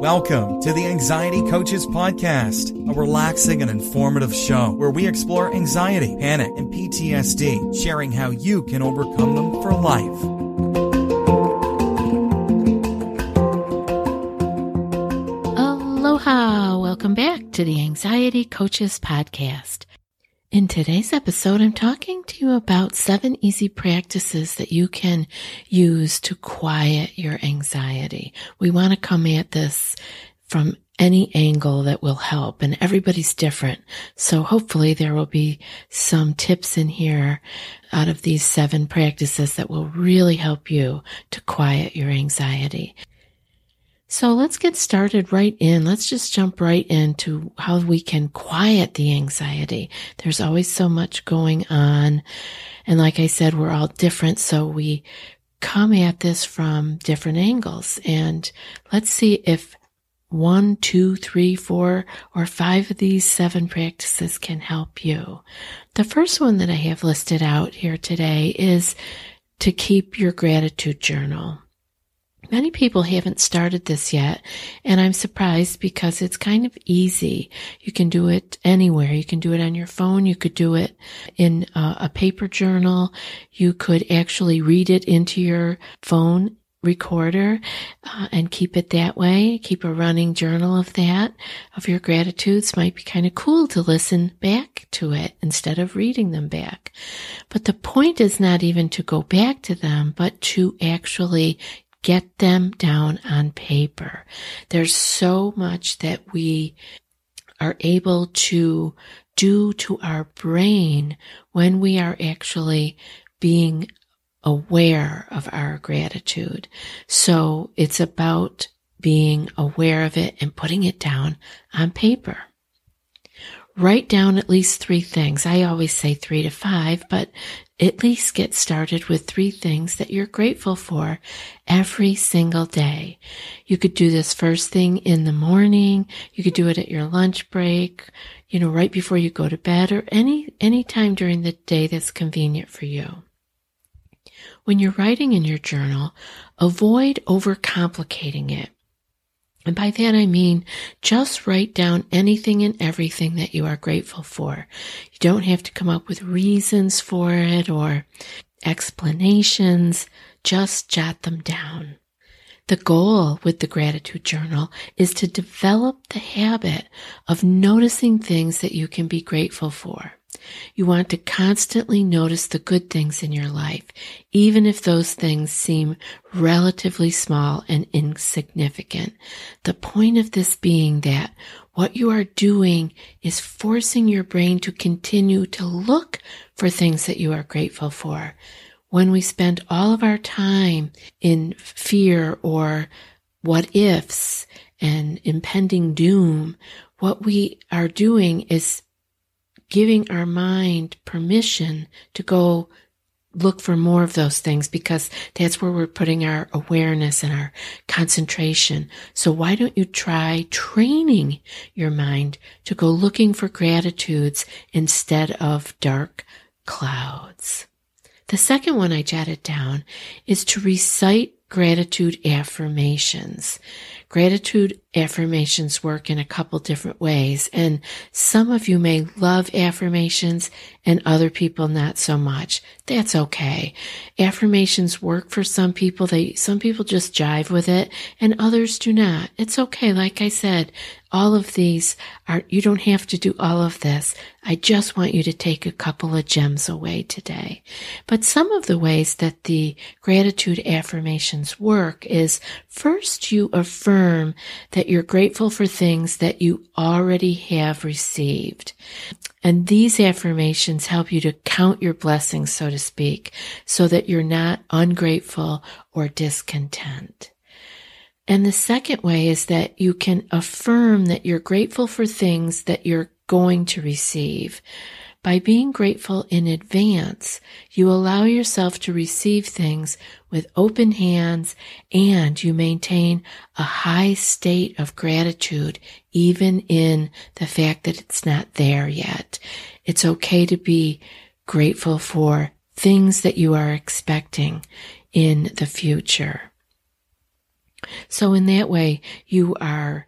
Welcome to the Anxiety Coaches Podcast, a relaxing and informative show where we explore anxiety, panic, and PTSD, sharing how you can overcome them for life. Aloha! Welcome back to the Anxiety Coaches Podcast. In today's episode, I'm talking to you about 7 easy practices that you can use to quiet your anxiety. We want to come at this from any angle that will help, and everybody's different. So hopefully there will be some tips in here out of these 7 practices that will really help you to quiet your anxiety. So let's get started right in. Let's just jump right into how we can quiet the anxiety. There's always so much going on. And like I said, we're all different. So we come at this from different angles. And let's see if 1, 2, 3, 4, or 5 of these 7 practices can help you. The first one that I have listed out here today is to keep your gratitude journal. Many people haven't started this yet, and I'm surprised because it's kind of easy. You can do it anywhere. You can do it on your phone. You could do it in a paper journal. You could actually read it into your phone recorder and keep it that way. Keep a running journal of that, of your gratitudes. Might be kind of cool to listen back to it instead of reading them back. But the point is not even to go back to them, but to actually get them down on paper. There's so much that we are able to do to our brain when we are actually being aware of our gratitude. So it's about being aware of it and putting it down on paper. Write down at least 3 things. I always say 3 to 5, but at least get started with 3 things that you're grateful for every single day. You could do this first thing in the morning. You could do it at your lunch break, right before you go to bed, or any time during the day that's convenient for you. When you're writing in your journal, avoid overcomplicating it. And by that I mean just write down anything and everything that you are grateful for. You don't have to come up with reasons for it or explanations. Just jot them down. The goal with the gratitude journal is to develop the habit of noticing things that you can be grateful for. You want to constantly notice the good things in your life, even if those things seem relatively small and insignificant. The point of this being that what you are doing is forcing your brain to continue to look for things that you are grateful for. When we spend all of our time in fear or what ifs and impending doom, what we are doing is giving our mind permission to go look for more of those things, because that's where we're putting our awareness and our concentration. So why don't you try training your mind to go looking for gratitudes instead of dark clouds? The second one I jotted down is to recite gratitude affirmations. Gratitude affirmations work in a couple different ways, and some of you may love affirmations and other people not so much. That's okay. Affirmations work for some people. Some people just jive with it and others do not. It's okay. Like I said, all of these you don't have to do all of this. I just want you to take a couple of gems away today. But some of the ways that the gratitude affirmations work is, first you affirm that you're grateful for things that you already have received. And these affirmations help you to count your blessings, so to speak, so that you're not ungrateful or discontent. And the second way is that you can affirm that you're grateful for things that you're going to receive. By being grateful in advance, you allow yourself to receive things with open hands, and you maintain a high state of gratitude even in the fact that it's not there yet. It's okay to be grateful for things that you are expecting in the future. So in that way, you are,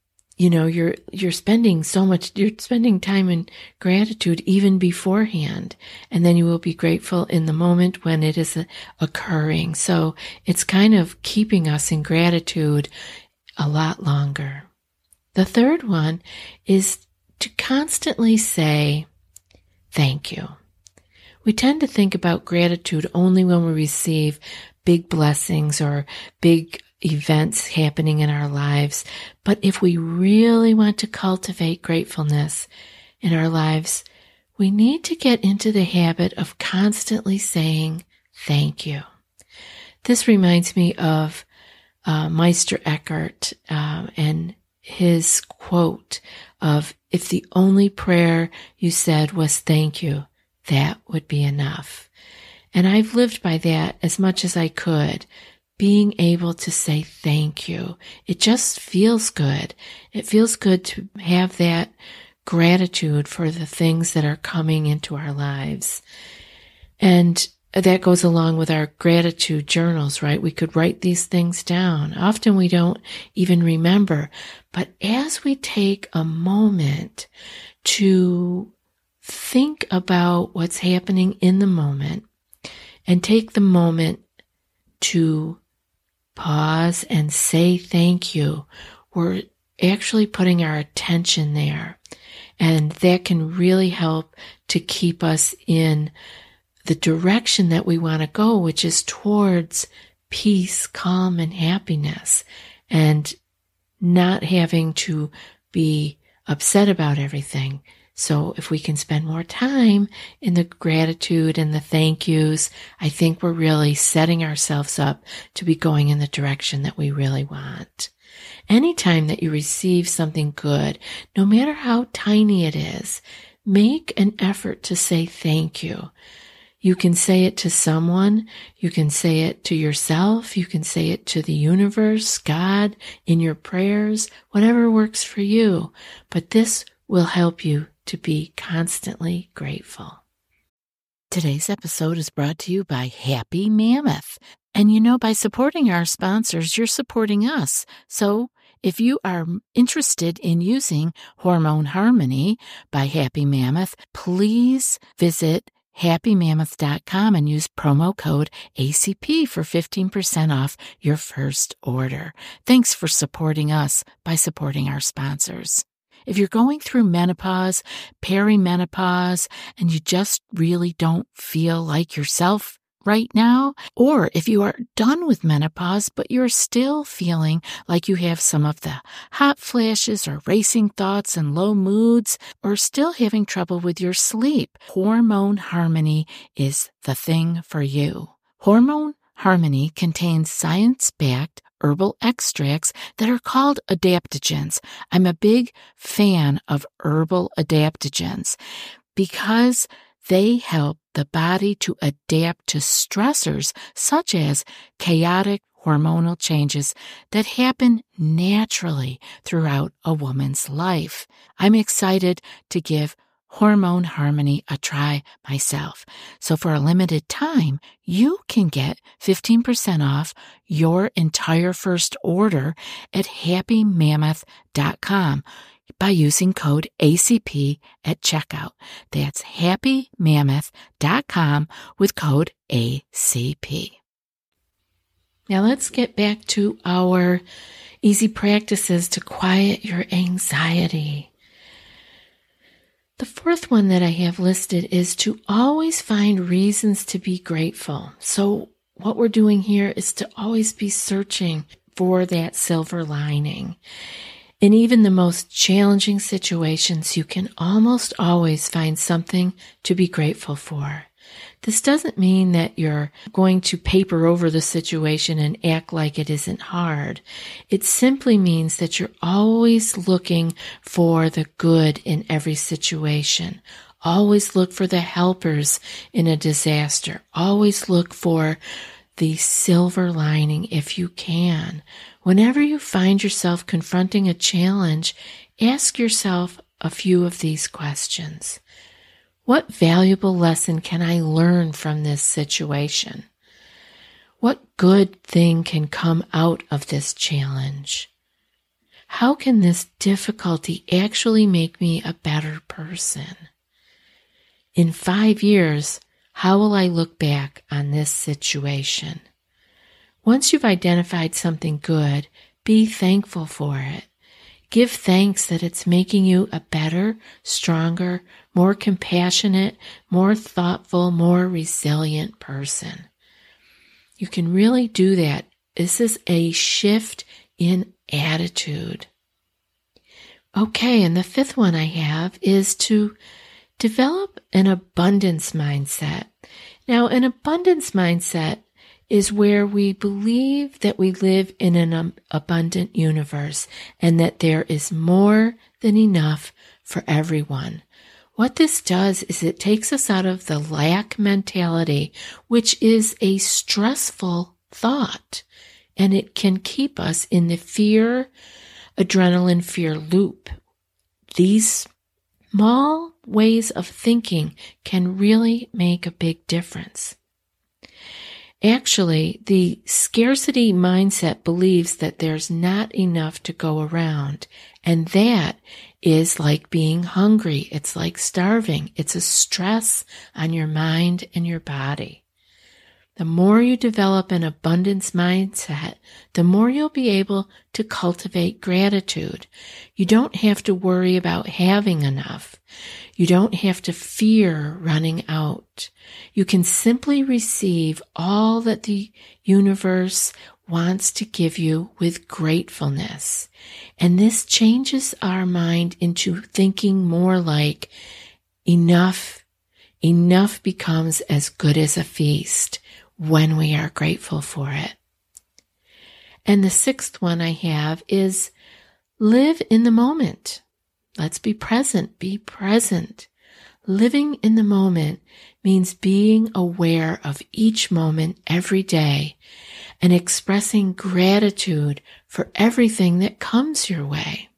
you're spending you're spending time in gratitude even beforehand, and then you will be grateful in the moment when it is occurring. So it's kind of keeping us in gratitude a lot longer. The third one is to constantly say, thank you. We tend to think about gratitude only when we receive big blessings or big events happening in our lives. But if we really want to cultivate gratefulness in our lives, we need to get into the habit of constantly saying thank you. This reminds me of Meister Eckhart and his quote of, if the only prayer you said was thank you, that would be enough. And I've lived by that as much as I could, being able to say thank you. It just feels good. It feels good to have that gratitude for the things that are coming into our lives. And that goes along with our gratitude journals, right? We could write these things down. Often we don't even remember. But as we take a moment to think about what's happening in the moment and take the moment to pause and say thank you, we're actually putting our attention there. And that can really help to keep us in the direction that we want to go, which is towards peace, calm, and happiness, and not having to be upset about everything. So if we can spend more time in the gratitude and the thank yous, I think we're really setting ourselves up to be going in the direction that we really want. Anytime that you receive something good, no matter how tiny it is, make an effort to say thank you. You can say it to someone, you can say it to yourself, you can say it to the universe, God, in your prayers, whatever works for you. But this will help you to be constantly grateful. Today's episode is brought to you by Happy Mammoth. And by supporting our sponsors, you're supporting us. So if you are interested in using Hormone Harmony by Happy Mammoth, please visit happymammoth.com and use promo code ACP for 15% off your first order. Thanks for supporting us by supporting our sponsors. If you're going through menopause, perimenopause, and you just really don't feel like yourself right now, or if you are done with menopause but you're still feeling like you have some of the hot flashes or racing thoughts and low moods, or still having trouble with your sleep, Hormone Harmony is the thing for you. Hormone Harmony contains science-backed herbal extracts that are called adaptogens. I'm a big fan of herbal adaptogens because they help the body to adapt to stressors such as chaotic hormonal changes that happen naturally throughout a woman's life. I'm excited to give Hormone Harmony a try myself. So for a limited time, you can get 15% off your entire first order at happymammoth.com by using code ACP at checkout. That's happymammoth.com with code ACP. Now let's get back to our easy practices to quiet your anxiety. The fourth one that I have listed is to always find reasons to be grateful. So what we're doing here is to always be searching for that silver lining. In even the most challenging situations, you can almost always find something to be grateful for. This doesn't mean that you're going to paper over the situation and act like it isn't hard. It simply means that you're always looking for the good in every situation. Always look for the helpers in a disaster. Always look for the silver lining if you can. Whenever you find yourself confronting a challenge, ask yourself a few of these questions. What valuable lesson can I learn from this situation? What good thing can come out of this challenge? How can this difficulty actually make me a better person? In 5 years, how will I look back on this situation? Once you've identified something good, be thankful for it. Give thanks that it's making you a better, stronger, more compassionate, more thoughtful, more resilient person. You can really do that. This is a shift in attitude. Okay, and the 5th one I have is to develop an abundance mindset. Now, an abundance mindset is where we believe that we live in an abundant universe and that there is more than enough for everyone. What this does is it takes us out of the lack mentality, which is a stressful thought, and it can keep us in the adrenaline fear loop. These small ways of thinking can really make a big difference. Actually, the scarcity mindset believes that there's not enough to go around, and that is like being hungry. It's like starving. It's a stress on your mind and your body. The more you develop an abundance mindset, the more you'll be able to cultivate gratitude. You don't have to worry about having enough. You don't have to fear running out. You can simply receive all that the universe wants to give you with gratefulness. And this changes our mind into thinking more like enough becomes as good as a feast when we are grateful for it. And the 6th one I have is live in the moment. Let's be present. Be present. Living in the moment means being aware of each moment every day and expressing gratitude for everything that comes your way.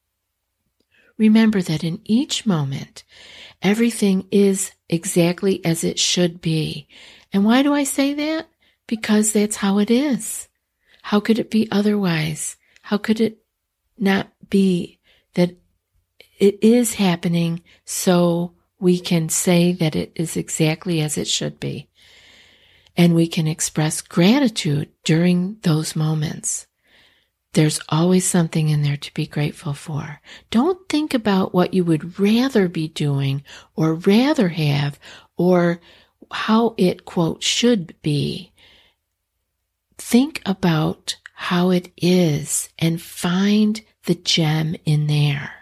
Remember that in each moment, everything is exactly as it should be. And why do I say that? Because that's how it is. How could it be otherwise? How could it not be that it is happening so we can say that it is exactly as it should be? And we can express gratitude during those moments. There's always something in there to be grateful for. Don't think about what you would rather be doing or rather have or how it, quote, should be. Think about how it is and find the gem in there.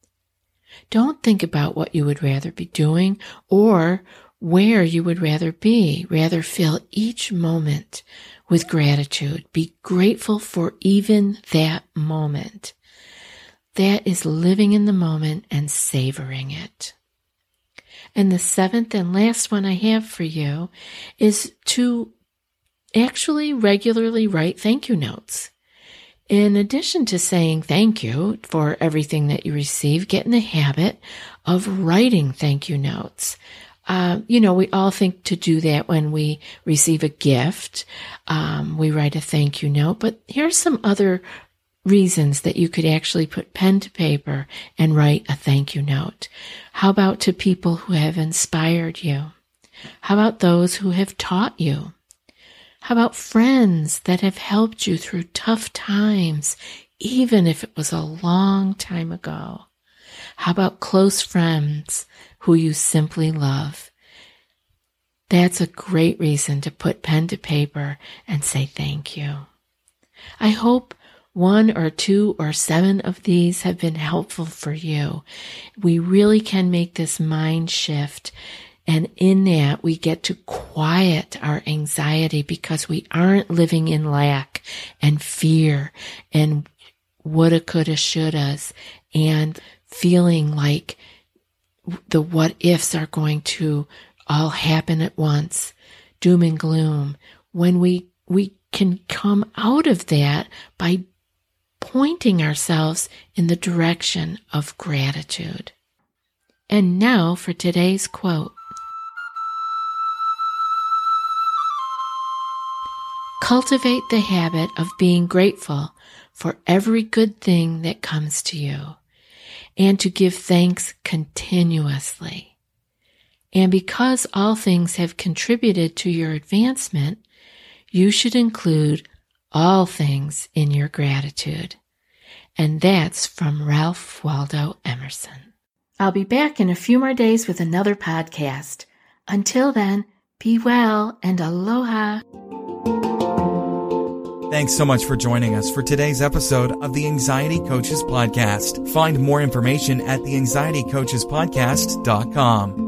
Don't think about what you would rather be doing or where you would rather be. Rather fill each moment with gratitude. Be grateful for even that moment. That is living in the moment and savoring it. And the 7th and last one I have for you is to actually regularly write thank you notes. In addition to saying thank you for everything that you receive, get in the habit of writing thank you notes. We all think to do that when we receive a gift. We write a thank you note, but here's some other reasons that you could actually put pen to paper and write a thank you note. How about to people who have inspired you? How about those who have taught you? How about friends that have helped you through tough times, even if it was a long time ago? How about close friends who you simply love? That's a great reason to put pen to paper and say thank you. I hope 1 or 2 or 7 of these have been helpful for you. We really can make this mind shift, and in that we get to quiet our anxiety because we aren't living in lack and fear and woulda, coulda, shouldas and feeling like the what ifs are going to all happen at once, doom and gloom. When we can come out of that by pointing ourselves in the direction of gratitude. And now for today's quote. Cultivate the habit of being grateful for every good thing that comes to you and to give thanks continuously. And because all things have contributed to your advancement, you should include all things in your gratitude. And that's from Ralph Waldo Emerson. I'll be back in a few more days with another podcast. Until then, be well and aloha. Thanks so much for joining us for today's episode of the Anxiety Coaches Podcast. Find more information at theanxietycoachespodcast.com.